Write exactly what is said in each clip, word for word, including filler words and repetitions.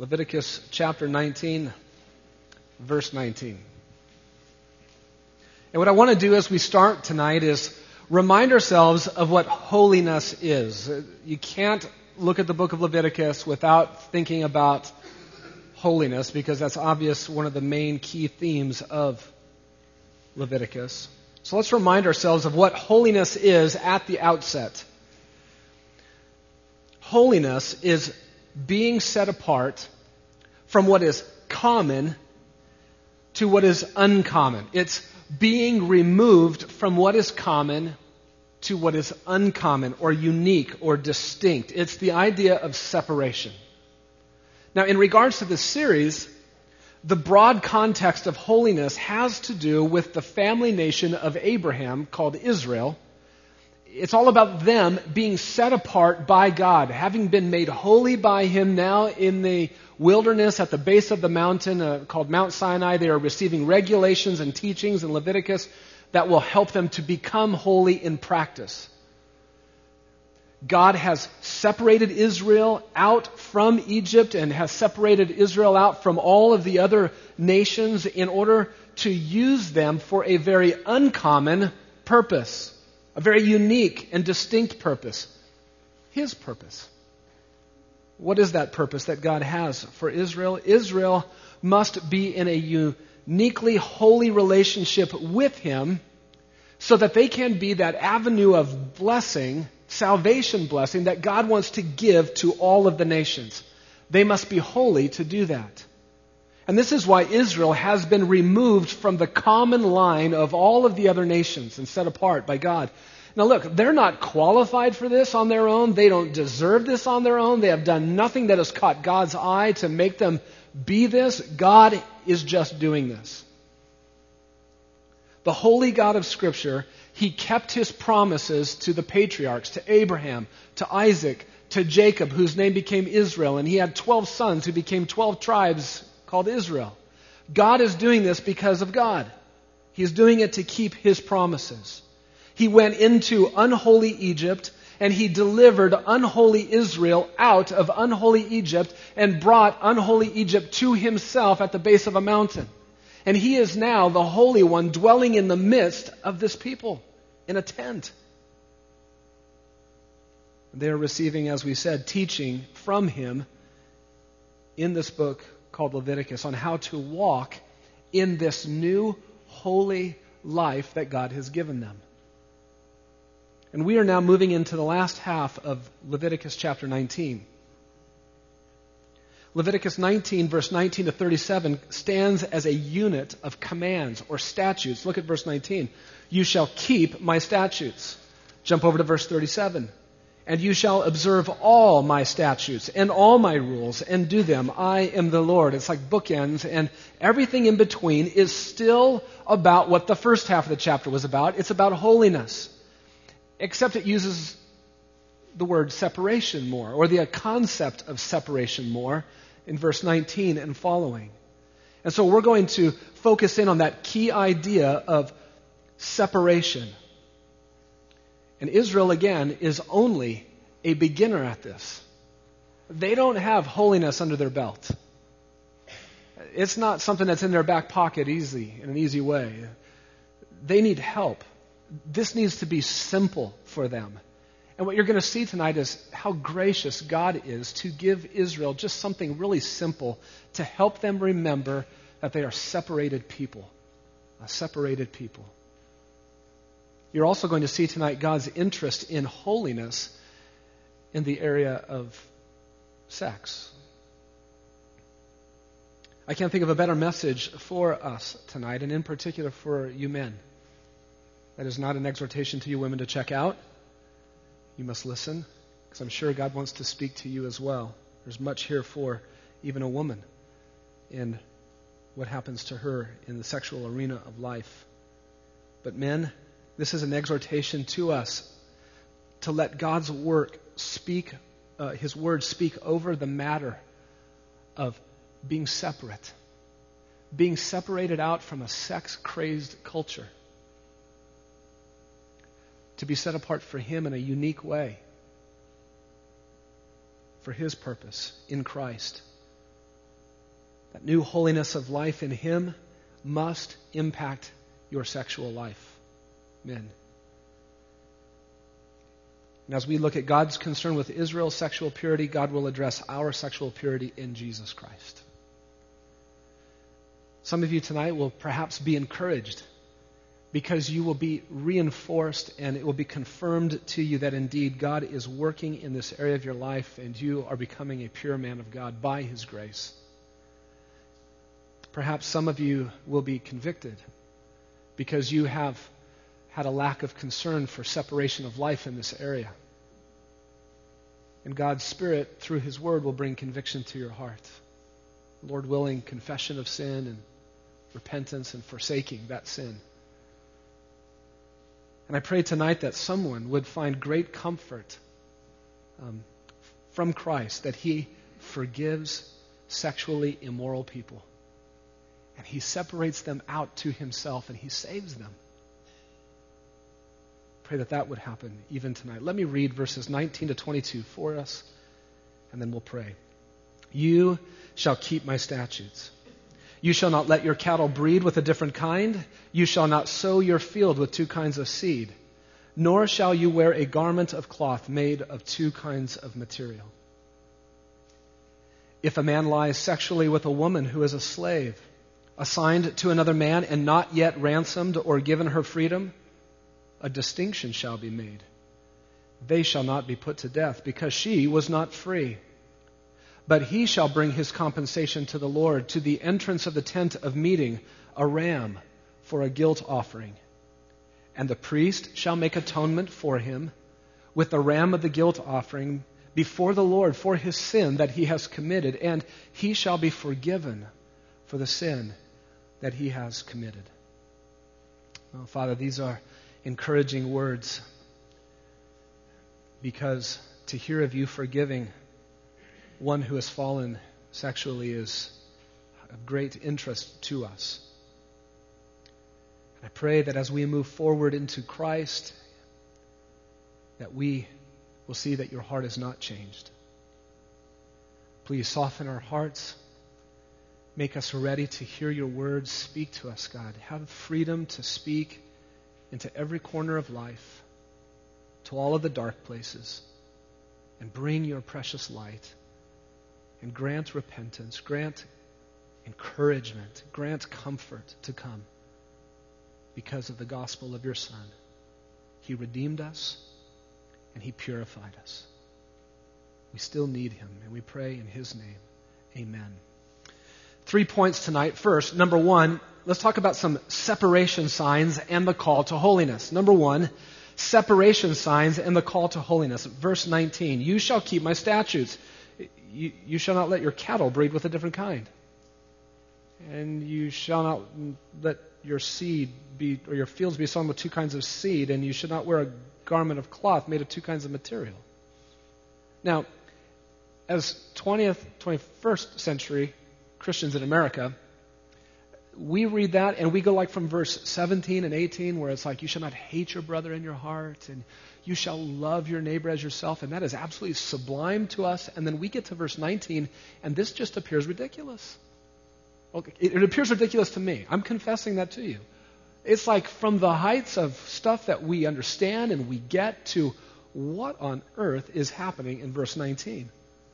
Leviticus chapter nineteen, verse nineteen. And what I want to do as we start tonight is remind ourselves of what holiness is. You can't look at the book of Leviticus without thinking about holiness, because that's obvious one of the main key themes of Leviticus. So let's remind ourselves of what holiness is at the outset. Holiness is being set apart from what is common to what is uncommon. It's being removed from what is common to what is uncommon or unique or distinct. It's the idea of separation. Now, in regards to this series, the broad context of holiness has to do with the family nation of Abraham called Israel. It's all about them being set apart by God, having been made holy by Him now in the wilderness at the base of the mountain uh, called Mount Sinai. They are receiving regulations and teachings in Leviticus that will help them to become holy in practice. God has separated Israel out from Egypt and has separated Israel out from all of the other nations in order to use them for a very uncommon purpose. A very unique and distinct purpose. His purpose. What is that purpose that God has for Israel? Israel must be in a uniquely holy relationship with Him so that they can be that avenue of blessing, salvation blessing, that God wants to give to all of the nations. They must be holy to do that. And this is why Israel has been removed from the common line of all of the other nations and set apart by God. Now look, they're not qualified for this on their own. They don't deserve this on their own. They have done nothing that has caught God's eye to make them be this. God is just doing this. The holy God of Scripture, He kept His promises to the patriarchs, to Abraham, to Isaac, to Jacob, whose name became Israel. And he had twelve sons who became twelve tribes called Israel. God is doing this because of God. He's doing it to keep His promises. He went into unholy Egypt and He delivered unholy Israel out of unholy Egypt and brought unholy Egypt to Himself at the base of a mountain. And He is now the Holy One dwelling in the midst of this people in a tent. They are receiving, as we said, teaching from Him in this book called Leviticus on how to walk in this new holy life that God has given them. And we are now moving into the last half of Leviticus chapter nineteen. Leviticus nineteen, verse nineteen to thirty-seven, stands as a unit of commands or statutes. Look at verse nineteen. You shall keep my statutes. Jump over to verse thirty-seven. And you shall observe all my statutes and all my rules and do them. I am the Lord. It's like bookends, and everything in between is still about what the first half of the chapter was about. It's about holiness. Except it uses the word separation more, or the concept of separation more in verse nineteen and following. And so we're going to focus in on that key idea of separation. And Israel, again, is only a beginner at this. They don't have holiness under their belt. It's not something that's in their back pocket easy, in an easy way. They need help. This needs to be simple for them. And what you're going to see tonight is how gracious God is to give Israel just something really simple to help them remember that they are separated people. A separated people. You're also going to see tonight God's interest in holiness in the area of sex. I can't think of a better message for us tonight, and in particular for you men. That is not an exhortation to you women to check out. You must listen, because I'm sure God wants to speak to you as well. There's much here for even a woman in what happens to her in the sexual arena of life. But men, this is an exhortation to us to let God's work speak, uh, His word speak over the matter of being separate, being separated out from a sex-crazed culture, to be set apart for Him in a unique way, for His purpose in Christ. That new holiness of life in Him must impact your sexual life, men. And as we look at God's concern with Israel's sexual purity, God will address our sexual purity in Jesus Christ. Some of you tonight will perhaps be encouraged because you will be reinforced and it will be confirmed to you that indeed God is working in this area of your life and you are becoming a pure man of God by His grace. Perhaps some of you will be convicted because you have had a lack of concern for separation of life in this area. And God's Spirit, through His Word, will bring conviction to your heart. Lord willing, confession of sin and repentance and forsaking that sin. And I pray tonight that someone would find great comfort um, from Christ, that He forgives sexually immoral people. And He separates them out to Himself and He saves them. Pray that that would happen even tonight. Let me read verses nineteen to twenty-two for us, and then we'll pray. You shall keep my statutes. You shall not let your cattle breed with a different kind. You shall not sow your field with two kinds of seed. Nor shall you wear a garment of cloth made of two kinds of material. If a man lies sexually with a woman who is a slave, assigned to another man and not yet ransomed or given her freedom, a distinction shall be made. They shall not be put to death because she was not free. But he shall bring his compensation to the Lord, to the entrance of the tent of meeting, a ram for a guilt offering. And the priest shall make atonement for him with the ram of the guilt offering before the Lord for his sin that he has committed, and he shall be forgiven for the sin that he has committed. Well, Father, these are encouraging words, because to hear of you forgiving one who has fallen sexually is of great interest to us. I pray that as we move forward into Christ, that we will see that your heart is not changed. Please soften our hearts. Make us ready to hear your words. Speak to us, God. Have freedom to speak into every corner of life, to all of the dark places, and bring your precious light. And grant repentance, grant encouragement, grant comfort to come because of the gospel of your Son. He redeemed us and He purified us. We still need Him, and we pray in His name. Amen. Three points tonight. First, number one, let's talk about some separation signs and the call to holiness. Number one, separation signs and the call to holiness. Verse nineteen, you shall keep my statutes. You, you shall not let your cattle breed with a different kind. And you shall not let your seed be, or your fields be sown with two kinds of seed, and you should not wear a garment of cloth made of two kinds of material. Now, as twentieth, twenty-first century Christians in America, we read that and we go like from verse seventeen and eighteen, where it's like, you shall not hate your brother in your heart, and you shall love your neighbor as yourself, and that is absolutely sublime to us. And then we get to verse nineteen, and this just appears ridiculous. Okay, it, it appears ridiculous to me. I'm confessing that to you. It's like from the heights of stuff that we understand and we get to what on earth is happening in verse nineteen.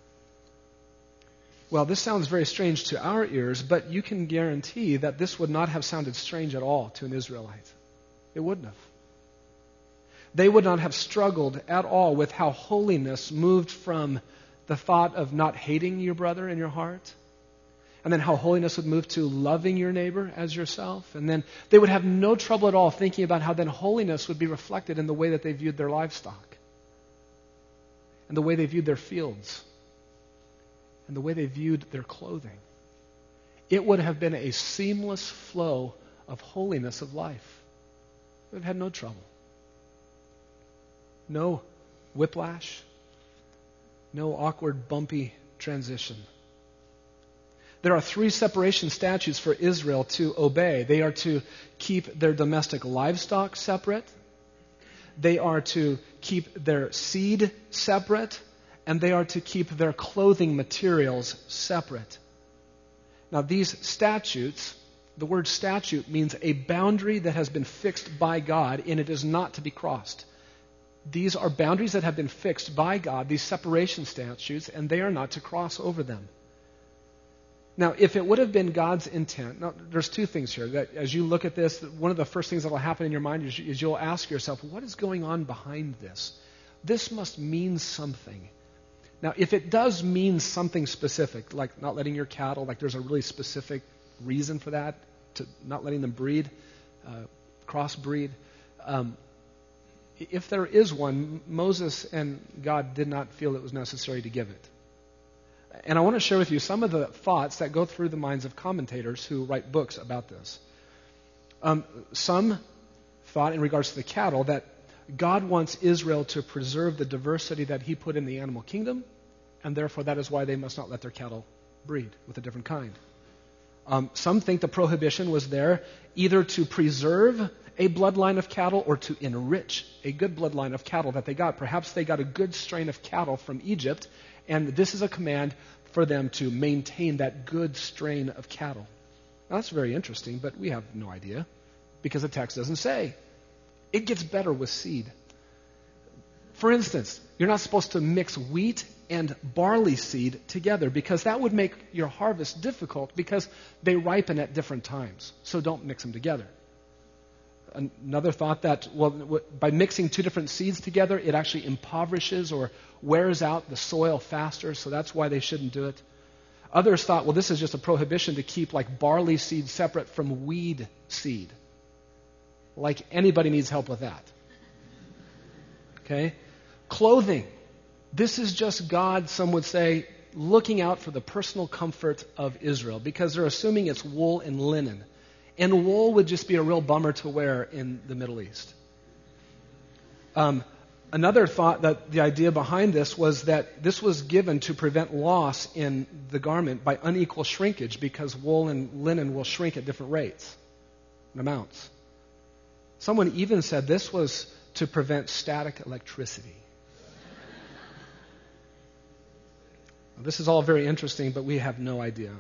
Well, this sounds very strange to our ears, but you can guarantee that this would not have sounded strange at all to an Israelite. It wouldn't have. They would not have struggled at all with how holiness moved from the thought of not hating your brother in your heart, and then how holiness would move to loving your neighbor as yourself, and then they would have no trouble at all thinking about how then holiness would be reflected in the way that they viewed their livestock, and the way they viewed their fields, and the way they viewed their clothing. It would have been a seamless flow of holiness of life. They would have had no trouble. No whiplash. No awkward, bumpy transition. There are three separation statutes for Israel to obey. They are to keep their domestic livestock separate. They are to keep their seed separate. And they are to keep their clothing materials separate. Now, these statutes, the word statute means a boundary that has been fixed by God, and it is not to be crossed. These are boundaries that have been fixed by God, these separation statutes, and they are not to cross over them. Now, if it would have been God's intent, now, there's two things here. That as you look at this, one of the first things that will happen in your mind is, is you'll ask yourself, what is going on behind this? This must mean something. Now, if it does mean something specific, like not letting your cattle, like there's a really specific reason for that, to not letting them breed, uh, crossbreed, um, if there is one, Moses and God did not feel it was necessary to give it. And I want to share with you some of the thoughts that go through the minds of commentators who write books about this. Um, some thought in regards to the cattle that God wants Israel to preserve the diversity that he put in the animal kingdom, and therefore that is why they must not let their cattle breed with a different kind. Um, some think the prohibition was there either to preserve a bloodline of cattle or to enrich a good bloodline of cattle that they got. Perhaps they got a good strain of cattle from Egypt, and this is a command for them to maintain that good strain of cattle. Now, that's very interesting, but we have no idea because the text doesn't say. It gets better with seed. For instance, you're not supposed to mix wheat and barley seed together because that would make your harvest difficult because they ripen at different times. So don't mix them together. Another thought that, well, by mixing two different seeds together, it actually impoverishes or wears out the soil faster, so that's why they shouldn't do it. Others thought, well, this is just a prohibition to keep like barley seed separate from weed seed. Like anybody needs help with that. Okay? Clothing. This is just God, some would say, looking out for the personal comfort of Israel because they're assuming it's wool and linen. And wool would just be a real bummer to wear in the Middle East. Um, another thought that the idea behind this was that this was given to prevent loss in the garment by unequal shrinkage because wool and linen will shrink at different rates and amounts. Someone even said this was to prevent static electricity. This is all very interesting, but we have no idea.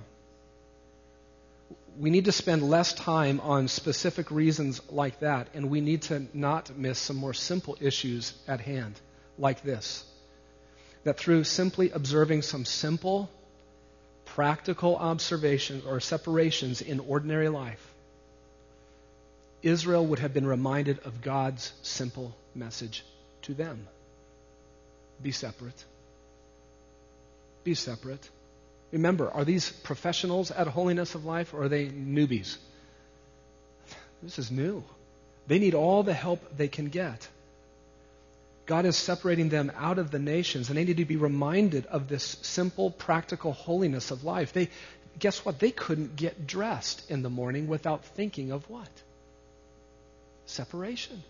We need to spend less time on specific reasons like that, and we need to not miss some more simple issues at hand, like this. That through simply observing some simple, practical observations or separations in ordinary life, Israel would have been reminded of God's simple message to them. Be separate. Be separate. Remember, are these professionals at Holiness of Life or are they newbies? This is new. They need all the help they can get. God is separating them out of the nations, and they need to be reminded of this simple, practical holiness of life. They, guess what? They couldn't get dressed in the morning without thinking of what? Separation.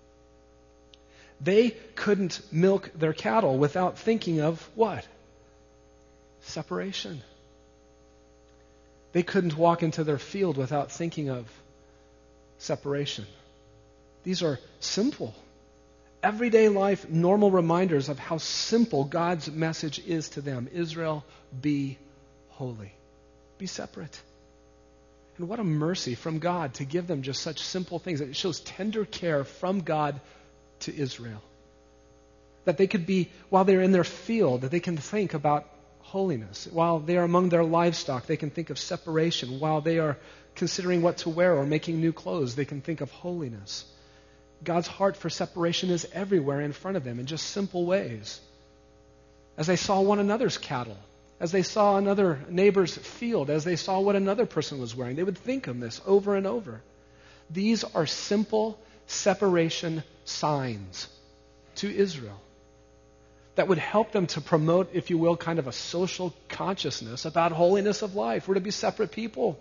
They couldn't milk their cattle without thinking of what? Separation. They couldn't walk into their field without thinking of separation. These are simple, everyday life, normal reminders of how simple God's message is to them. Israel, be holy. Be separate. And what a mercy from God to give them just such simple things. It shows tender care from God to Israel. That they could be, while they're in their field, that they can think about holiness. While they are among their livestock, they can think of separation. While they are considering what to wear or making new clothes, they can think of holiness. God's heart for separation is everywhere in front of them in just simple ways. As they saw one another's cattle, as they saw another neighbor's field, as they saw what another person was wearing, they would think of this over and over. These are simple separation signs to Israel that would help them to promote, if you will, kind of a social consciousness about holiness of life. We're to be separate people.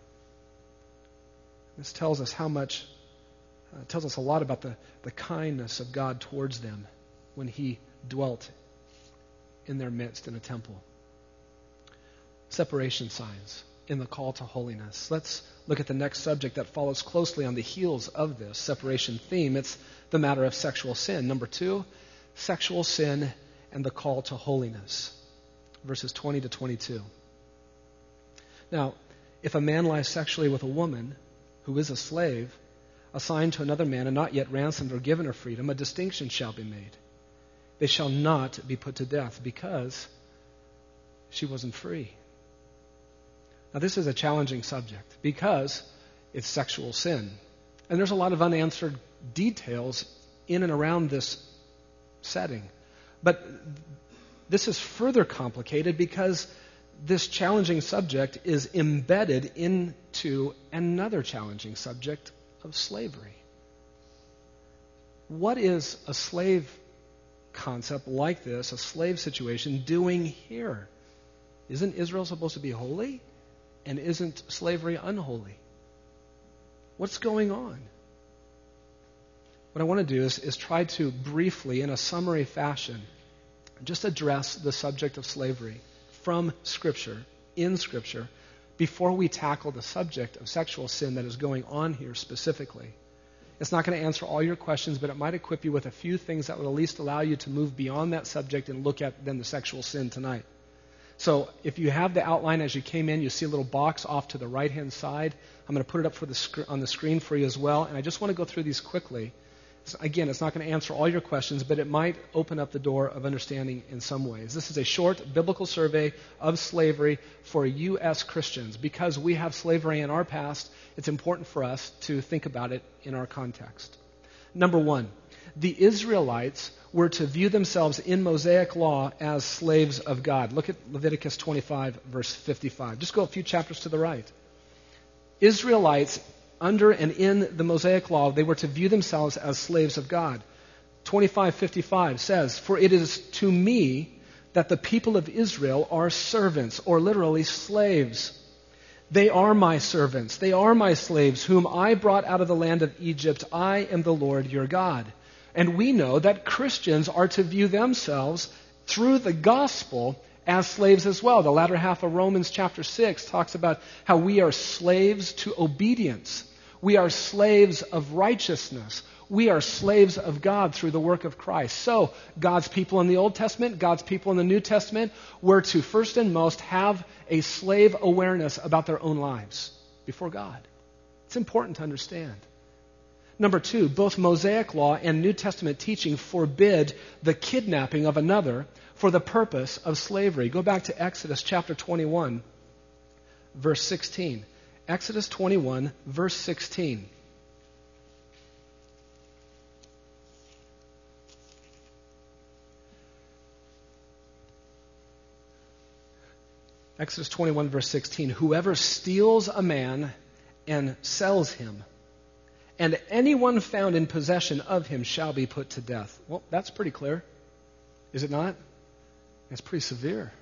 This tells us how much, uh, tells us a lot about the, the kindness of God towards them when he dwelt in their midst in a temple. Separation signs in the call to holiness. Let's look at the next subject that follows closely on the heels of this separation theme. It's the matter of sexual sin. Number two, sexual sin and the call to holiness. Verses twenty to twenty-two. Now, If a man lies sexually with a woman who is a slave, assigned to another man and not yet ransomed or given her freedom, a distinction shall be made. They shall not be put to death because she wasn't free. Now, this is a challenging subject because it's sexual sin. And there's a lot of unanswered details in and around this setting. But this is further complicated because this challenging subject is embedded into another challenging subject of slavery. What is a slave concept like this, a slave situation, doing here? Isn't Israel supposed to be holy? And isn't slavery unholy? What's going on? What I want to do is, is try to briefly, in a summary fashion, just address the subject of slavery from Scripture, in Scripture, before we tackle the subject of sexual sin that is going on here specifically. It's not going to answer all your questions, but it might equip you with a few things that will at least allow you to move beyond that subject and look at then the sexual sin tonight. So if you have the outline as you came in, you see a little box off to the right-hand side. I'm going to put it up for the sc- on the screen for you as well, and I just want to go through these quickly. So again, it's not going to answer all your questions, but it might open up the door of understanding in some ways. This is a short biblical survey of slavery for U S Christians. Because we have slavery in our past, it's important for us to think about it in our context. Number one, the Israelites were to view themselves in Mosaic law as slaves of God. Look at Leviticus twenty-five, verse fifty-five. Just go a few chapters to the right. Israelites, under and in the Mosaic law, they were to view themselves as slaves of God. twenty-five fifty-five says, "For it is to me that the people of Israel are servants," or literally slaves. "They are my servants. They are my slaves, whom I brought out of the land of Egypt. I am the Lord your God." And we know that Christians are to view themselves through the gospel as slaves as well. The latter half of Romans chapter six talks about how we are slaves to obedience. We are slaves of righteousness. We are slaves of God through the work of Christ. So, God's people in the Old Testament, God's people in the New Testament, were to first and most have a slave awareness about their own lives before God. It's important to understand. Number two, both Mosaic law and New Testament teaching forbid the kidnapping of another for the purpose of slavery. Go back to Exodus chapter twenty-one, verse sixteen. Exodus twenty-one, verse sixteen. Exodus twenty-one, verse sixteen. "Whoever steals a man and sells him, and anyone found in possession of him shall be put to death." Well, that's pretty clear. Is it not? It's pretty severe.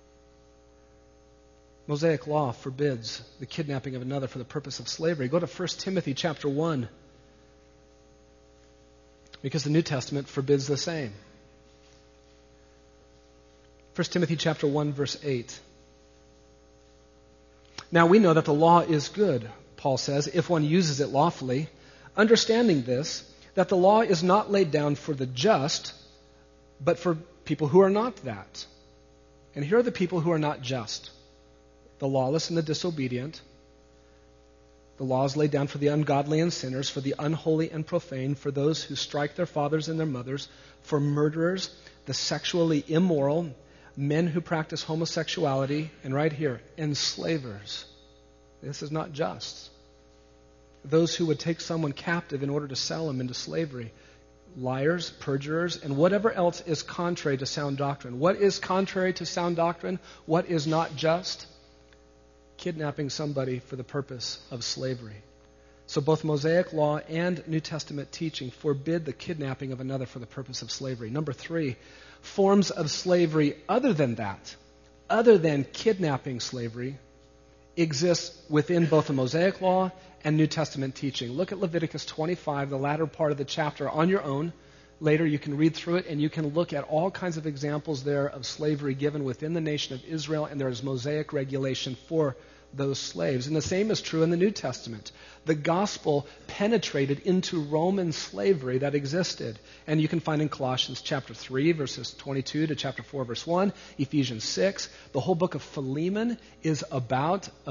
Mosaic law forbids the kidnapping of another for the purpose of slavery. Go to First Timothy chapter one, because the New Testament forbids the same. First Timothy chapter one, verse eight. "Now we know that the law is good," Paul says, "if one uses it lawfully, understanding this, that the law is not laid down for the just, but for people who are not that." And here are the people who are not just: the lawless and the disobedient. The law is laid down for the ungodly and sinners, for the unholy and profane, for those who strike their fathers and their mothers, for murderers, the sexually immoral, men who practice homosexuality, and right here, enslavers. This is not just. Those who would take someone captive in order to sell him into slavery. Liars, perjurers, and whatever else is contrary to sound doctrine. What is contrary to sound doctrine? What is not just? Kidnapping somebody for the purpose of slavery. So both Mosaic law and New Testament teaching forbid the kidnapping of another for the purpose of slavery. Number three, forms of slavery other than that, other than kidnapping slavery, exists within both the Mosaic law and New Testament teaching. Look at Leviticus twenty-five, the latter part of the chapter, on your own. Later you can read through it and you can look at all kinds of examples there of slavery given within the nation of Israel, and there is Mosaic regulation for those slaves. And the same is true in the New Testament. The gospel penetrated into Roman slavery that existed. And you can find in Colossians chapter three, verses twenty-two to chapter four, verse one, Ephesians six. The whole book of Philemon is about a,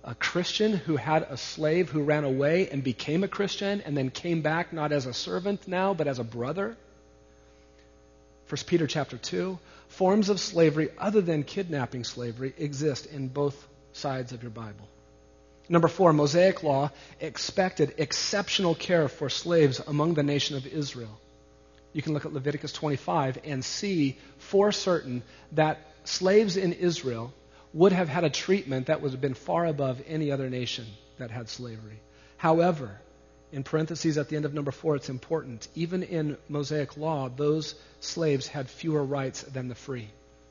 a Christian who had a slave who ran away and became a Christian and then came back not as a servant now, but as a brother. First Peter chapter two, forms of slavery other than kidnapping slavery exist in both sides of your Bible. Number four, Mosaic law expected exceptional care for slaves among the nation of Israel. You can look at Leviticus twenty-five and see for certain that slaves in Israel would have had a treatment that would have been far above any other nation that had slavery. However, in parentheses at the end of number four, it's important. Even in Mosaic law, those slaves had fewer rights than the free.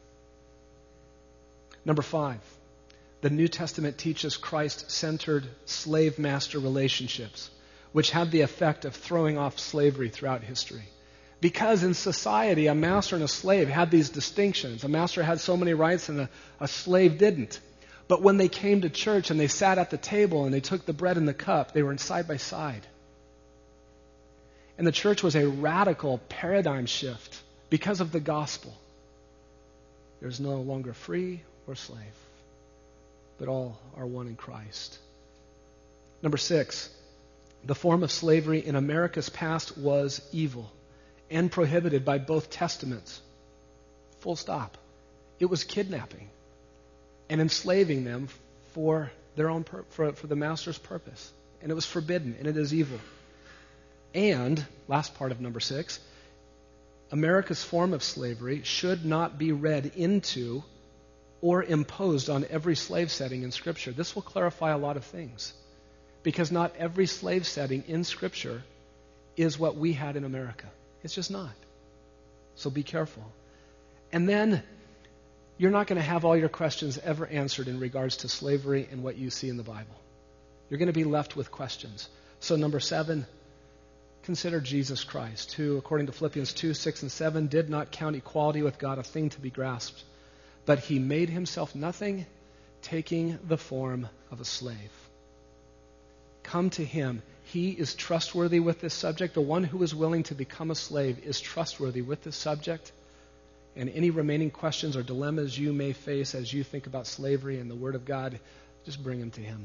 Number five, the New Testament teaches Christ-centered slave-master relationships, which have the effect of throwing off slavery throughout history. Because in society, a master and a slave had these distinctions. A master had so many rights and a, a slave didn't. But when they came to church and they sat at the table and they took the bread and the cup, they were side by side. And the church was a radical paradigm shift because of the gospel. There's no longer free or slave, but all are one in Christ. Number six, the form of slavery in America's past was evil and prohibited by both testaments. Full stop. It was kidnapping and enslaving them for their own pur- for, for the master's purpose. And it was forbidden, and it is evil. And, last part of number six, America's form of slavery should not be read into or imposed on every slave setting in Scripture. This will clarify a lot of things. Because not every slave setting in Scripture is what we had in America. It's just not. So be careful. And then, you're not going to have all your questions ever answered in regards to slavery and what you see in the Bible. You're going to be left with questions. So number seven, consider Jesus Christ, who, according to Philippians two, six, and seven, did not count equality with God a thing to be grasped, but he made himself nothing, taking the form of a slave. Come to him. He is trustworthy with this subject. The one who is willing to become a slave is trustworthy with this subject. And any remaining questions or dilemmas you may face as you think about slavery and the Word of God, just bring them to him.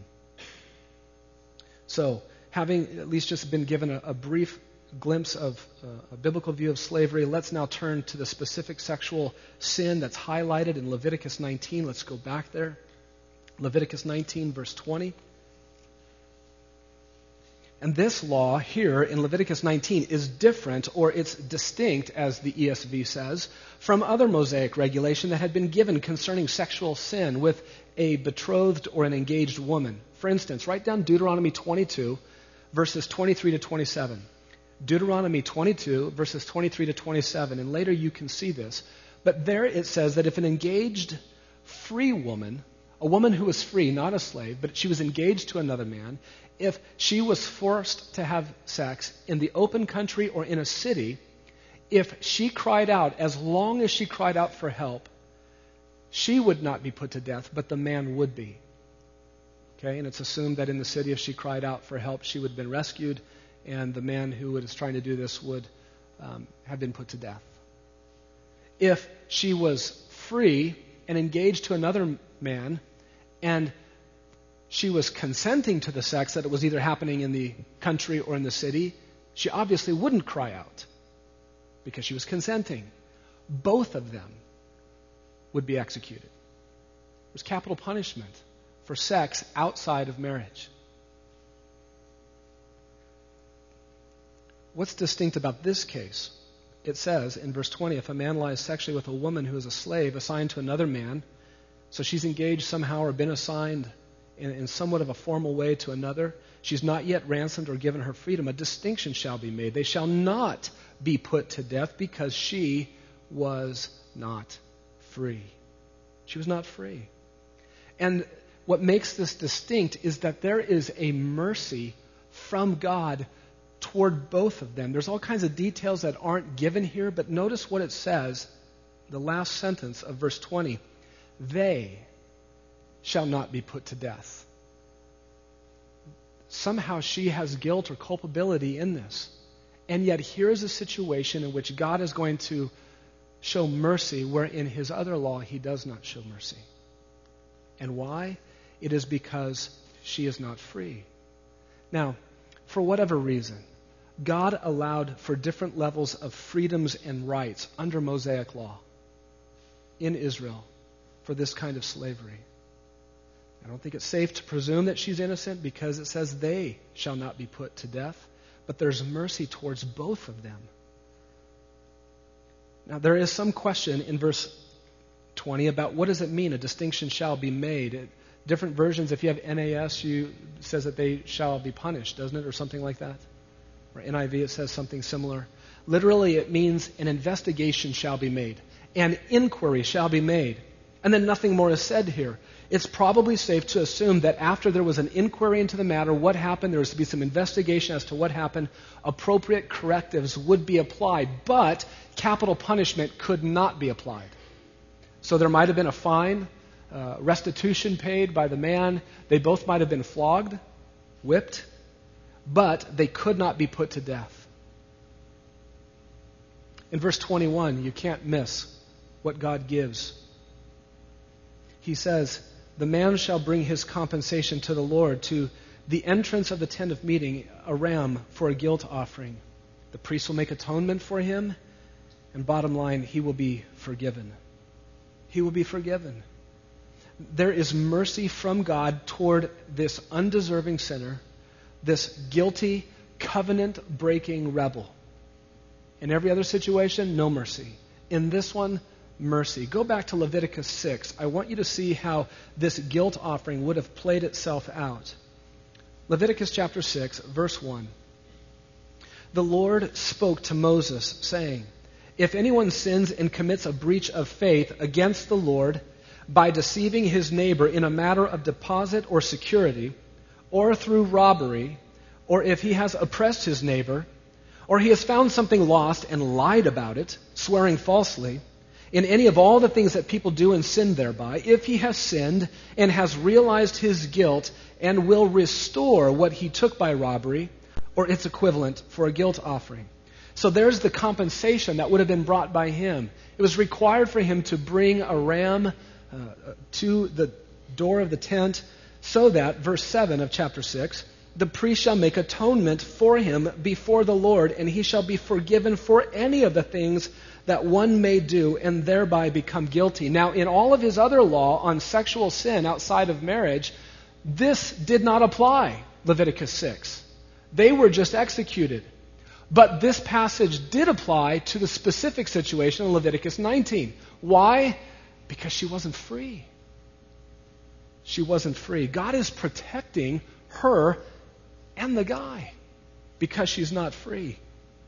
So, having at least just been given a, a brief glimpse of uh, a biblical view of slavery, let's now turn to the specific sexual sin that's highlighted in Leviticus nineteen. Let's go back there. Leviticus nineteen, verse twenty. And this law here in Leviticus nineteen is different, or it's distinct, as the E S V says, from other Mosaic regulation that had been given concerning sexual sin with a betrothed or an engaged woman. For instance, write down Deuteronomy twenty-two, verses twenty-three to twenty-seven. Deuteronomy twenty-two, verses twenty-three to twenty-seven, and later you can see this. But there it says that if an engaged free woman, a woman who was free, not a slave, but she was engaged to another man, if she was forced to have sex in the open country or in a city, if she cried out, as long as she cried out for help, she would not be put to death, but the man would be. Okay, and it's assumed that in the city, if she cried out for help, she would have been rescued, and the man who was trying to do this would um, have been put to death. If she was free and engaged to another man, and she was consenting to the sex, that it was either happening in the country or in the city, she obviously wouldn't cry out because she was consenting. Both of them would be executed. There's capital punishment for sex outside of marriage. What's distinct about this case? It says in verse twenty, if a man lies sexually with a woman who is a slave assigned to another man, so she's engaged somehow or been assigned in, in somewhat of a formal way to another, she's not yet ransomed or given her freedom, a distinction shall be made. They shall not be put to death because she was not free. She was not free. And what makes this distinct is that there is a mercy from God toward both of them. There's all kinds of details that aren't given here, but notice what it says, the last sentence of verse twenty. They shall not be put to death. Somehow she has guilt or culpability in this. And yet here is a situation in which God is going to show mercy where in his other law he does not show mercy. And why? It is because she is not free. Now, for whatever reason, God allowed for different levels of freedoms and rights under Mosaic law in Israel for this kind of slavery. I don't think it's safe to presume that she's innocent because it says they shall not be put to death, but there's mercy towards both of them. Now, there is some question in verse twenty about what does it mean, a distinction shall be made. It, different versions, if you have N A S, you says that they shall be punished, doesn't it, or something like that? Or N I V, it says something similar. Literally, it means an investigation shall be made. An inquiry shall be made. And then nothing more is said here. It's probably safe to assume that after there was an inquiry into the matter, what happened, there was to be some investigation as to what happened, appropriate correctives would be applied, but capital punishment could not be applied. So there might have been a fine, uh, restitution paid by the man. They both might have been flogged, whipped, but they could not be put to death. In verse twenty-one, you can't miss what God gives. He says, the man shall bring his compensation to the Lord, to the entrance of the tent of meeting, a ram for a guilt offering. The priest will make atonement for him, and bottom line, he will be forgiven. He will be forgiven. There is mercy from God toward this undeserving sinner, this guilty, covenant-breaking rebel. In every other situation, no mercy. In this one, mercy. Go back to Leviticus six. I want you to see how this guilt offering would have played itself out. Leviticus chapter six, verse one. The Lord spoke to Moses, saying, if anyone sins and commits a breach of faith against the Lord by deceiving his neighbor in a matter of deposit or security, or through robbery, or if he has oppressed his neighbor, or he has found something lost and lied about it, swearing falsely, in any of all the things that people do and sin thereby, if he has sinned and has realized his guilt and will restore what he took by robbery, or its equivalent for a guilt offering. So there's the compensation that would have been brought by him. It was required for him to bring a ram uh, to the door of the tent so that, verse seven of chapter six, the priest shall make atonement for him before the Lord, and he shall be forgiven for any of the things that one may do and thereby become guilty. Now, in all of his other law on sexual sin outside of marriage, this did not apply, Leviticus six. They were just executed. But this passage did apply to the specific situation in Leviticus nineteen. Why? Because she wasn't free. She wasn't free. God is protecting her and the guy because she's not free.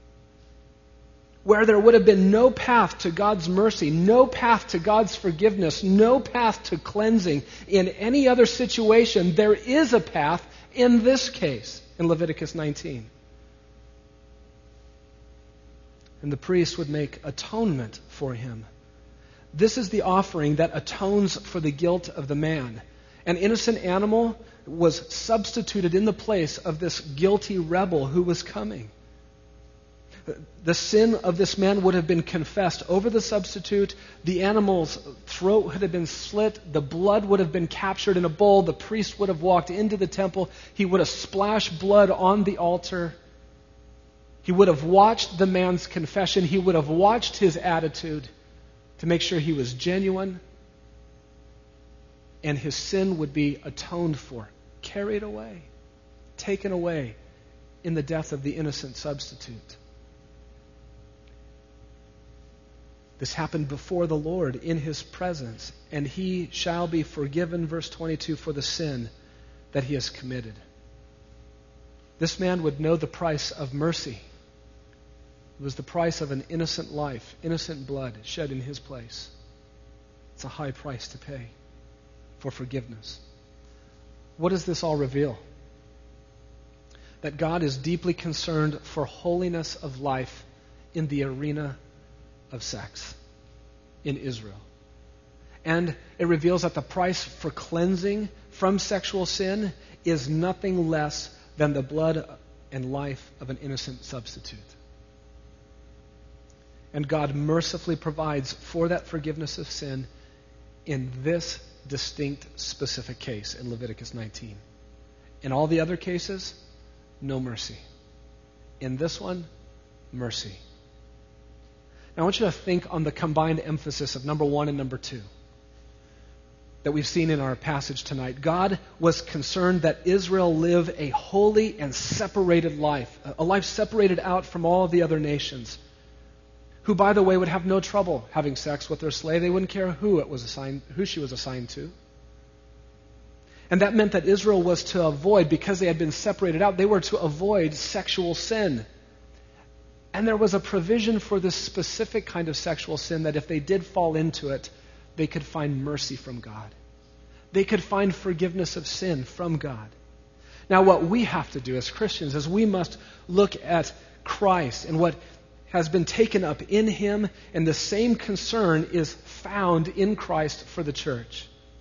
Where there would have been no path to God's mercy, no path to God's forgiveness, no path to cleansing in any other situation, there is a path in this case in Leviticus nineteen. And the priest would make atonement for him. This is the offering that atones for the guilt of the man. An innocent animal was substituted in the place of this guilty rebel who was coming. The sin of this man would have been confessed over the substitute. The animal's throat would have been slit. The blood would have been captured in a bowl. The priest would have walked into the temple. He would have splashed blood on the altar. He would have watched the man's confession. He would have watched his attitude to make sure he was genuine. And his sin would be atoned for, carried away, taken away in the death of the innocent substitute. This happened before the Lord in his presence, and he shall be forgiven, verse twenty-two, for the sin that he has committed. This man would know the price of mercy. It was the price of an innocent life, innocent blood shed in his place. It's a high price to pay for forgiveness. What does this all reveal? That God is deeply concerned for holiness of life in the arena of sex in Israel. And it reveals that the price for cleansing from sexual sin is nothing less than the blood and life of an innocent substitute. And God mercifully provides for that forgiveness of sin in this distinct, specific case in Leviticus nineteen. In all the other cases, no mercy. In this one, mercy. Now I want you to think on the combined emphasis of number one and number two that we've seen in our passage tonight. God was concerned that Israel live a holy and separated life, a life separated out from all of the other nations, who, by the way, would have no trouble having sex with their slave. They wouldn't care who it was assigned, who she was assigned to. And that meant that Israel was to avoid, because they had been separated out, they were to avoid sexual sin. And there was a provision for this specific kind of sexual sin that if they did fall into it, they could find mercy from God. They could find forgiveness of sin from God. Now, what we have to do as Christians is we must look at Christ and what has been taken up in Him, and the same concern is found in Christ for the church.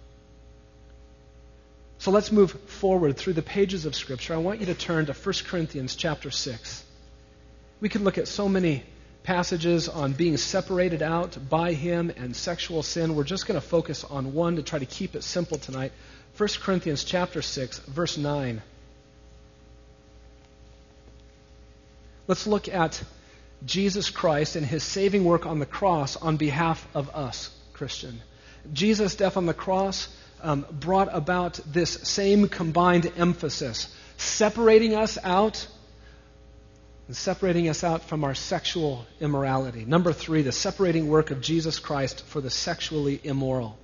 So let's move forward through the pages of Scripture. I want you to turn to First Corinthians chapter six. We could look at so many passages on being separated out by Him and sexual sin. We're just going to focus on one to try to keep it simple tonight. First Corinthians chapter six, verse nine. Let's look at Jesus Christ and His saving work on the cross on behalf of us, Christian. Jesus' death on the cross um, brought about this same combined emphasis, separating us out and separating us out from our sexual immorality. Number three, the separating work of Jesus Christ for the sexually immoral.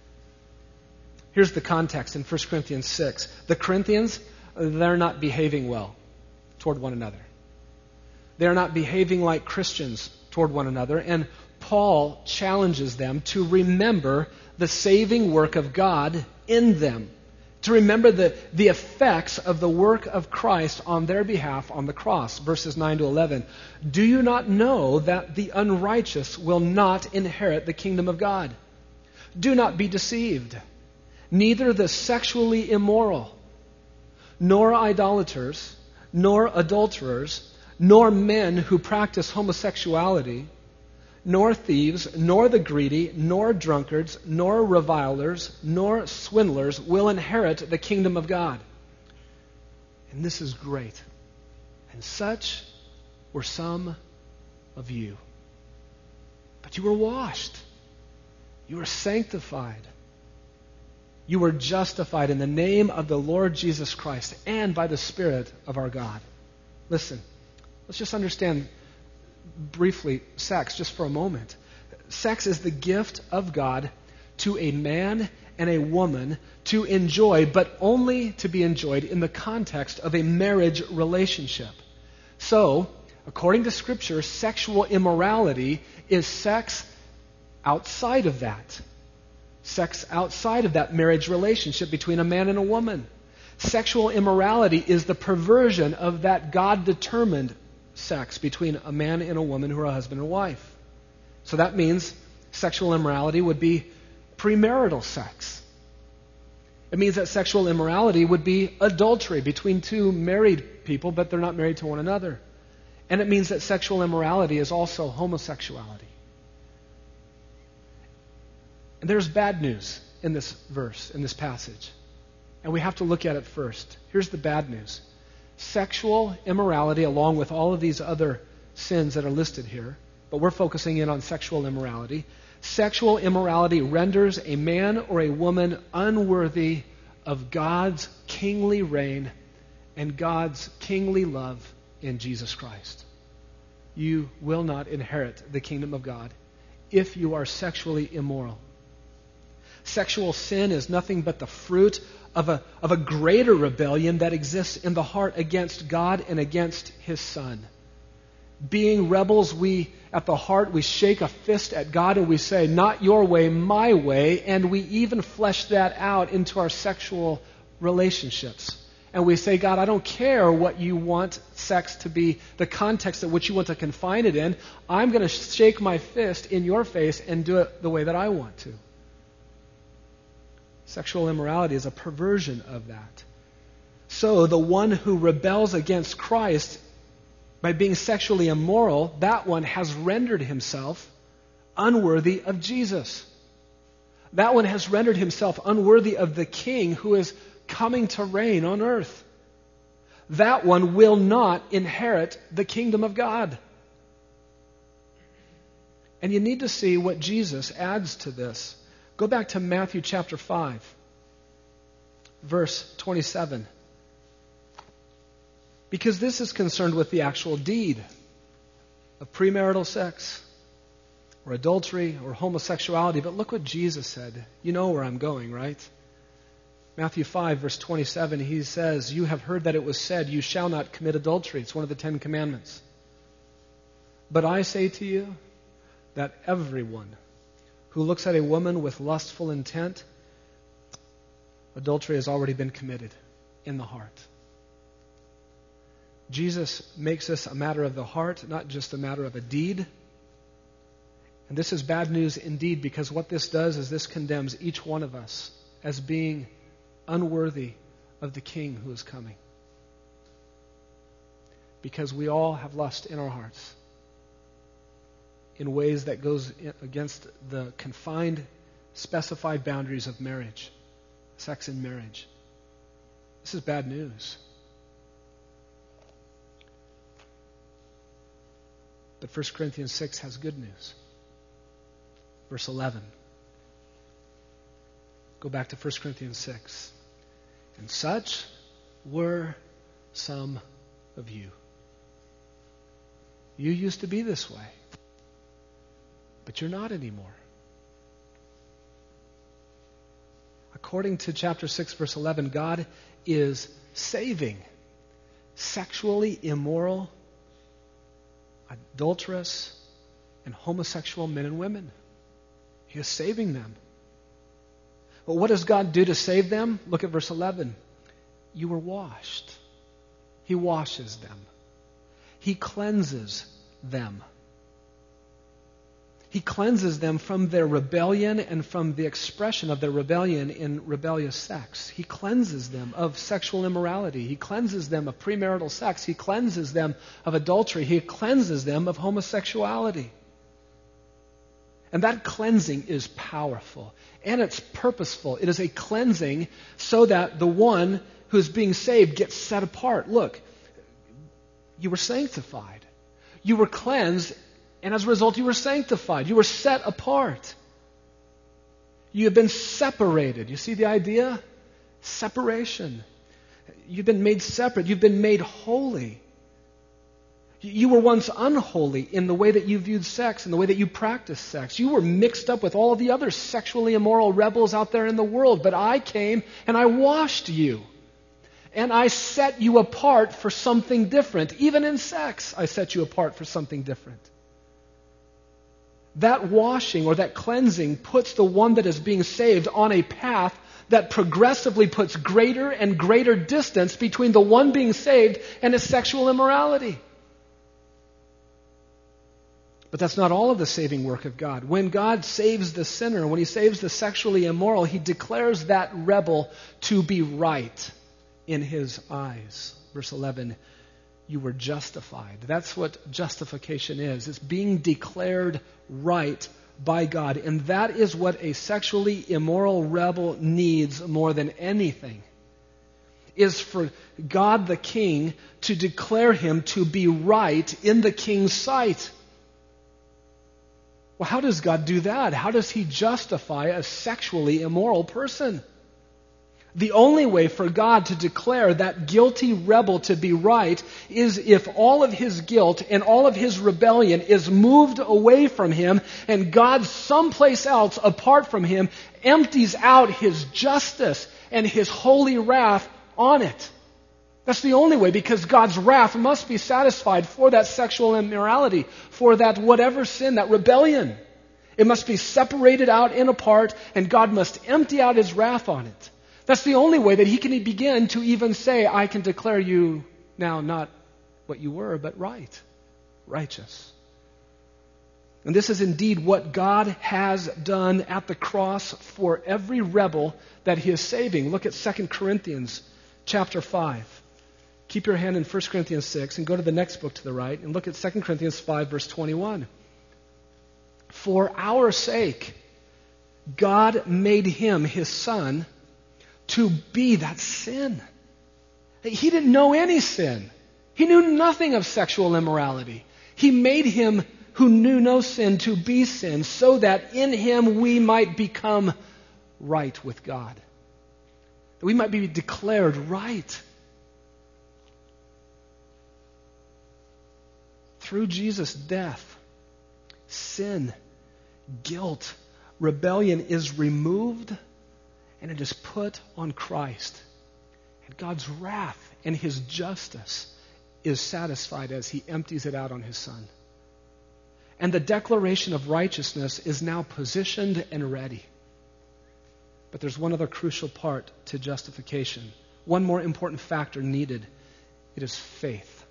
Here's the context in First Corinthians six. The Corinthians, they're not behaving well toward one another. They're not behaving like Christians toward one another. And Paul challenges them to remember the saving work of God in them. To remember the, the effects of the work of Christ on their behalf on the cross. Verses nine to eleven. Do you not know that the unrighteous will not inherit the kingdom of God? Do not be deceived. Neither the sexually immoral, nor idolaters, nor adulterers, nor men who practice homosexuality, nor thieves, nor the greedy, nor drunkards, nor revilers, nor swindlers will inherit the kingdom of God. And this is great. And such were some of you. But you were washed. You were sanctified. You were justified in the name of the Lord Jesus Christ and by the Spirit of our God. Listen. Let's just understand briefly sex just for a moment. Sex is the gift of God to a man and a woman to enjoy, but only to be enjoyed in the context of a marriage relationship. So, according to Scripture, sexual immorality is sex outside of that. Sex outside of that marriage relationship between a man and a woman. Sexual immorality is the perversion of that God-determined sex between a man and a woman who are a husband and wife. So that means sexual immorality would be premarital sex. It means that sexual immorality would be adultery between two married people, but they're not married to one another. And it means that sexual immorality is also homosexuality. And there's bad news in this verse, in this passage. And we have to look at it first. Here's the bad news. Sexual immorality, along with all of these other sins that are listed here, but we're focusing in on sexual immorality. Sexual immorality renders a man or a woman unworthy of God's kingly reign and God's kingly love in Jesus Christ. You will not inherit the kingdom of God if you are sexually immoral. Sexual sin is nothing but the fruit of a, of a greater rebellion that exists in the heart against God and against His Son. Being rebels, we, at the heart, we shake a fist at God and we say, not your way, my way, and we even flesh that out into our sexual relationships. And we say, God, I don't care what you want sex to be, the context of which you want to confine it in. I'm going to shake my fist in your face and do it the way that I want to. Sexual immorality is a perversion of that. So the one who rebels against Christ by being sexually immoral, that one has rendered himself unworthy of Jesus. That one has rendered himself unworthy of the king who is coming to reign on earth. That one will not inherit the kingdom of God. And you need to see what Jesus adds to this. Go back to Matthew chapter five, verse twenty-seven. Because this is concerned with the actual deed of premarital sex or adultery or homosexuality. But look what Jesus said. You know where I'm going, right? Matthew five, verse twenty-seven, he says, "You have heard that it was said, 'You shall not commit adultery.'" It's one of the Ten Commandments. "But I say to you that everyone who looks at a woman with lustful intent, adultery has already been committed in the heart." Jesus makes this a matter of the heart, not just a matter of a deed. And this is bad news indeed, because what this does is this condemns each one of us as being unworthy of the King who is coming. Because we all have lust in our hearts in ways that goes against the confined, specified boundaries of marriage, sex in marriage. This is bad news. But First Corinthians six has good news. Verse eleven. Go back to First Corinthians six. "And such were some of you." You used to be this way, but you're not anymore. According to chapter six, verse eleven, God is saving sexually immoral, adulterous, and homosexual men and women. He is saving them. But what does God do to save them? Look at verse eleven. You were washed. He washes them. He cleanses them. He cleanses them from their rebellion and from the expression of their rebellion in rebellious sex. He cleanses them of sexual immorality. He cleanses them of premarital sex. He cleanses them of adultery. He cleanses them of homosexuality. And that cleansing is powerful. And it's purposeful. It is a cleansing so that the one who is being saved gets set apart. Look, you were sanctified. You were cleansed, and as a result you were sanctified. You were set apart. You have been separated. You see the idea? Separation. You've been made separate. You've been made holy. You were once unholy in the way that you viewed sex and the way that you practiced sex. You were mixed up with all of the other sexually immoral rebels out there in the world. But I came and I washed you. And I set you apart for something different. Even in sex, I set you apart for something different. That washing or that cleansing puts the one that is being saved on a path that progressively puts greater and greater distance between the one being saved and his sexual immorality. But that's not all of the saving work of God. When God saves the sinner, when He saves the sexually immoral, He declares that rebel to be right in His eyes. Verse eleven, you were justified. That's what justification is. It's being declared right by God. And that is what a sexually immoral rebel needs more than anything, is for God the King to declare him to be right in the King's sight. Well, how does God do that? How does He justify a sexually immoral person? The only way for God to declare that guilty rebel to be right is if all of his guilt and all of his rebellion is moved away from him, and God someplace else apart from him empties out His justice and His holy wrath on it. That's the only way, because God's wrath must be satisfied for that sexual immorality, for that whatever sin, that rebellion. It must be separated out and apart, and God must empty out His wrath on it. That's the only way that He can begin to even say, I can declare you now not what you were, but right, righteous. And this is indeed what God has done at the cross for every rebel that He is saving. Look at Second Corinthians chapter five. Keep your hand in First Corinthians six and go to the next book to the right and look at Second Corinthians five, verse twenty-one. For our sake, God made him, his son, to be that sin. He didn't know any sin. He knew nothing of sexual immorality. He made him who knew no sin to be sin, so that in him we might become right with God. That we might be declared right. Through Jesus' death, sin, guilt, rebellion is removed, and it is put on Christ. And God's wrath and his justice is satisfied as he empties it out on his Son. And the declaration of righteousness is now positioned and ready. But there's one other crucial part to justification. One more important factor needed. It is faith.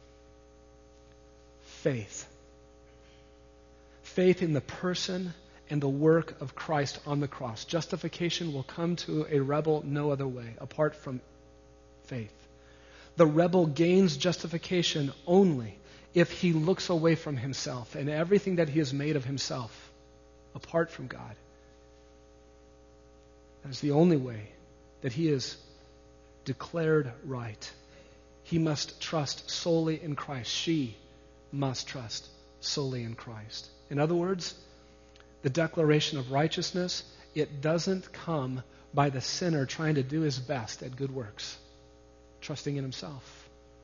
Faith. Faith in the person and the work of Christ on the cross. Justification will come to a rebel no other way, apart from faith. The rebel gains justification only if he looks away from himself and everything that he has made of himself, apart from God. That is the only way that he is declared right. He must trust solely in Christ. She must trust solely in Christ. In other words, the declaration of righteousness, it doesn't come by the sinner trying to do his best at good works, trusting in himself.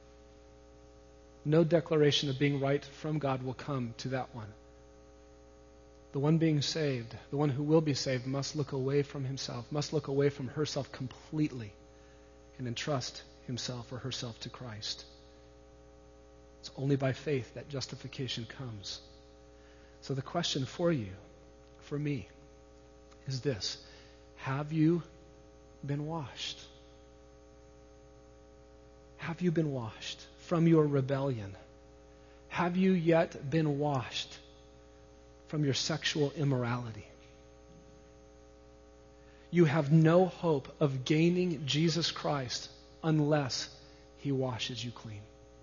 No declaration of being right from God will come to that one. The one being saved, the one who will be saved, must look away from himself, must look away from herself completely and entrust himself or herself to Christ. It's only by faith that justification comes. So the question for you, for me, is this: have you been washed? Have you been washed from your rebellion? Have you yet been washed from your sexual immorality? You have no hope of gaining Jesus Christ unless he washes you clean.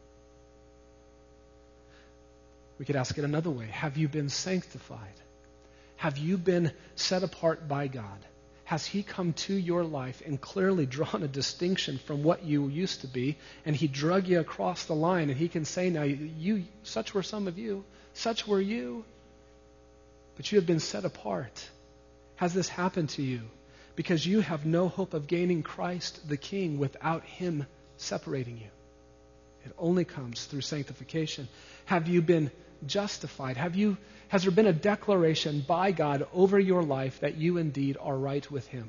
We could ask it another way. Have you been sanctified? Have you been set apart by God? Has he come to your life and clearly drawn a distinction from what you used to be, and he drug you across the line, and he can say now, you, such were some of you, such were you, but you have been set apart. Has this happened to you? Because you have no hope of gaining Christ the King without him separating you. It only comes through sanctification. Have you been justified? Have you, has there been a declaration by God over your life that you indeed are right with him?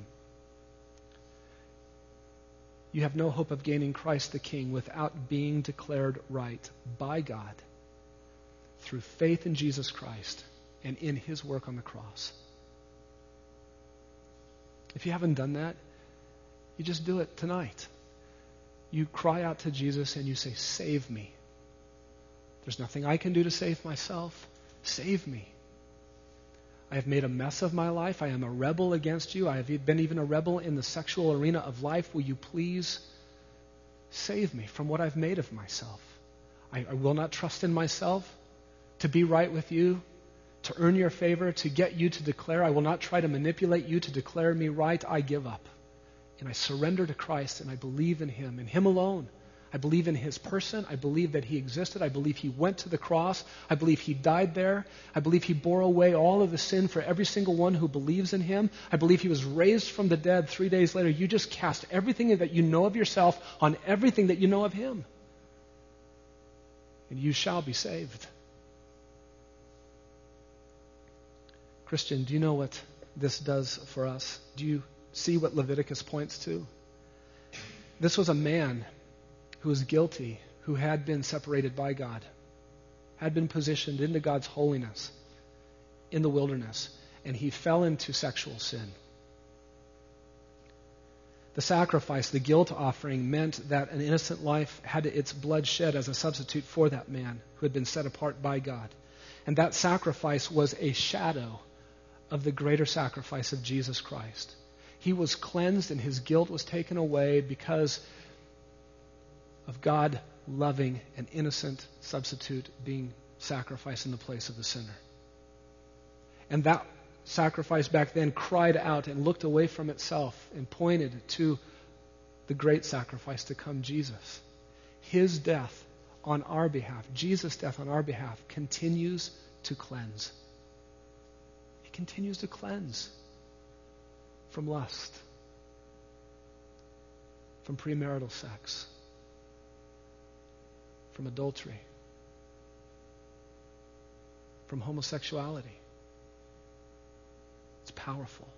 You have no hope of gaining Christ the King without being declared right by God through faith in Jesus Christ and in his work on the cross. If you haven't done that, you just do it tonight. You cry out to Jesus and you say, save me. There's nothing I can do to save myself. Save me. I have made a mess of my life. I am a rebel against you. I have been even a rebel in the sexual arena of life. Will you please save me from what I've made of myself? I, I will not trust in myself to be right with you, to earn your favor, to get you to declare. I will not try to manipulate you to declare me right. I give up. And I surrender to Christ, and I believe in him, in him alone. I believe in his person. I believe that he existed. I believe he went to the cross. I believe he died there. I believe he bore away all of the sin for every single one who believes in him. I believe he was raised from the dead three days later. You just cast everything that you know of yourself on everything that you know of him. And you shall be saved. Christian, do you know what this does for us? Do you see what Leviticus points to? This was a man who was guilty, who had been separated by God, had been positioned into God's holiness in the wilderness, and he fell into sexual sin. The sacrifice, the guilt offering, meant that an innocent life had its blood shed as a substitute for that man who had been set apart by God. And that sacrifice was a shadow of the greater sacrifice of Jesus Christ. He was cleansed and his guilt was taken away because of God loving an innocent substitute being sacrificed in the place of the sinner. And that sacrifice back then cried out and looked away from itself and pointed to the great sacrifice to come, Jesus. His death on our behalf, Jesus' death on our behalf, continues to cleanse. It continues to cleanse from lust, from premarital sex, from adultery, from homosexuality. It's powerful.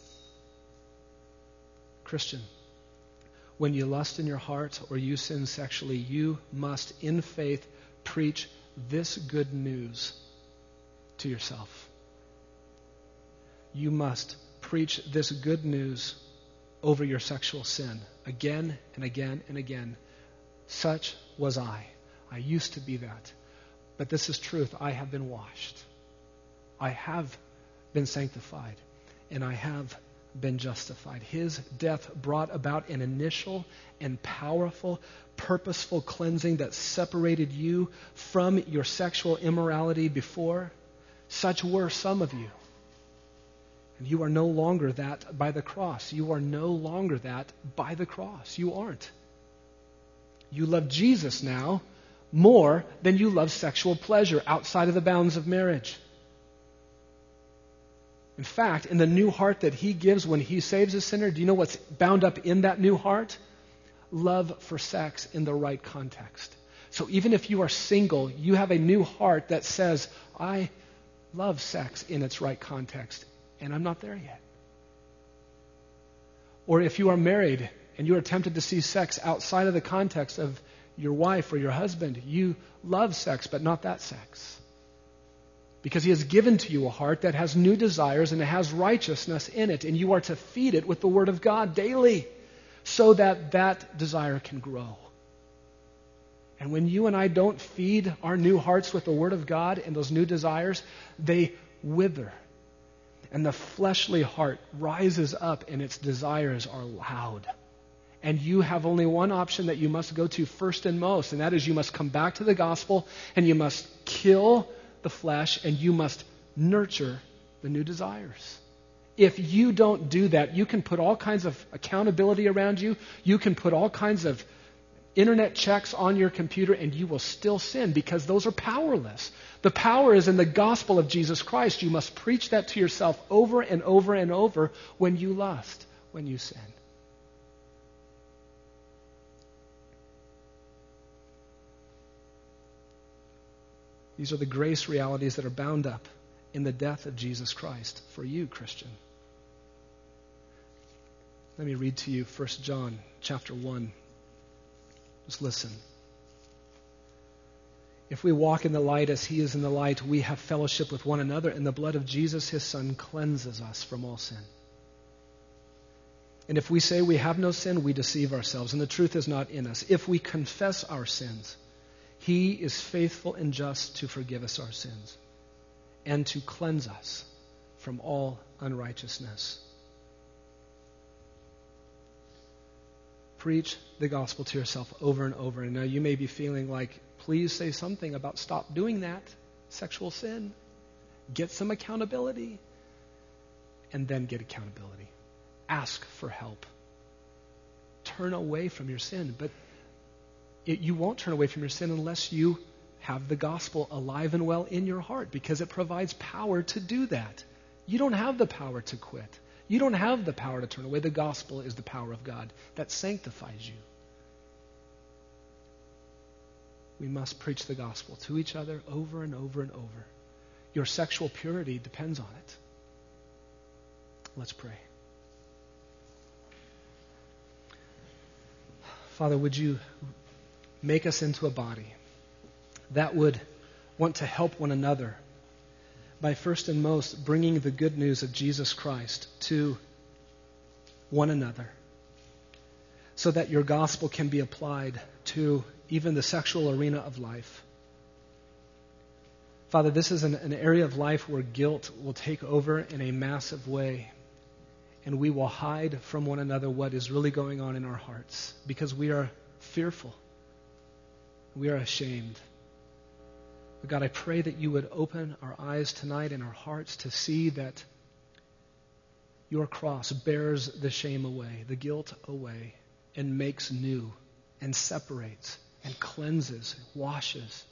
Christian, when you lust in your heart or you sin sexually, you must, in faith, preach this good news to yourself. You must preach this good news over your sexual sin again and again and again. Such was I. I used to be that. But this is truth. I have been washed. I have been sanctified. And I have been justified. His death brought about an initial and powerful, purposeful cleansing that separated you from your sexual immorality before. Such were some of you. And you are no longer that by the cross. You are no longer that by the cross. You aren't. You love Jesus now more than you love sexual pleasure outside of the bounds of marriage. In fact, in the new heart that He gives when He saves a sinner, do you know what's bound up in that new heart? Love for sex in the right context. So even if you are single, you have a new heart that says, I love sex in its right context, and I'm not there yet. Or if you are married and you are tempted to see sex outside of the context of your wife or your husband, you love sex, but not that sex. Because He has given to you a heart that has new desires and it has righteousness in it. And you are to feed it with the Word of God daily so that that desire can grow. And when you and I don't feed our new hearts with the Word of God and those new desires, they wither. And the fleshly heart rises up and its desires are loud. And you have only one option that you must go to first and most, and that is you must come back to the gospel and you must kill the flesh, and you must nurture the new desires. If you don't do that, you can put all kinds of accountability around you. You can put all kinds of internet checks on your computer, and you will still sin because those are powerless. The power is in the gospel of Jesus Christ. You must preach that to yourself over and over and over when you lust, when you sin. These are the grace realities that are bound up in the death of Jesus Christ for you, Christian. Let me read to you First John chapter one. Just listen. If we walk in the light as He is in the light, we have fellowship with one another, and the blood of Jesus, His Son, cleanses us from all sin. And if we say we have no sin, we deceive ourselves, and the truth is not in us. If we confess our sins, He is faithful and just to forgive us our sins and to cleanse us from all unrighteousness. Preach the gospel to yourself over and over. And now you may be feeling like, please say something about stop doing that, sexual sin. Get some accountability. And then get accountability. Ask for help. Turn away from your sin. But It, you won't turn away from your sin unless you have the gospel alive and well in your heart, because it provides power to do that. You don't have the power to quit. You don't have the power to turn away. The gospel is the power of God that sanctifies you. We must preach the gospel to each other over and over and over. Your sexual purity depends on it. Let's pray. Father, would you make us into a body that would want to help one another by first and most bringing the good news of Jesus Christ to one another so that your gospel can be applied to even the sexual arena of life. Father, this is an, an area of life where guilt will take over in a massive way, and we will hide from one another what is really going on in our hearts because we are fearful. We are ashamed. But God, I pray that you would open our eyes tonight and our hearts to see that Your cross bears the shame away, the guilt away, and makes new, and separates, and cleanses, washes.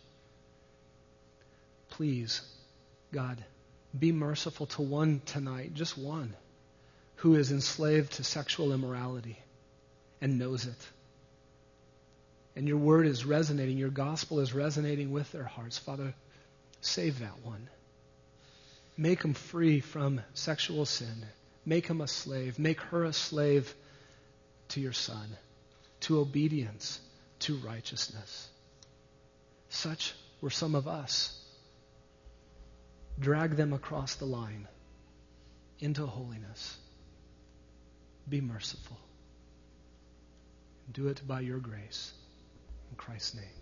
Please, God, be merciful to one tonight, just one, who is enslaved to sexual immorality and knows it. And your word is resonating, your gospel is resonating with their hearts. Father, save that one. Make them free from sexual sin. Make him a slave. Make her a slave to your Son, to obedience, to righteousness. Such were some of us. Drag them across the line into holiness. Be merciful. Do it by your grace. In Christ's name.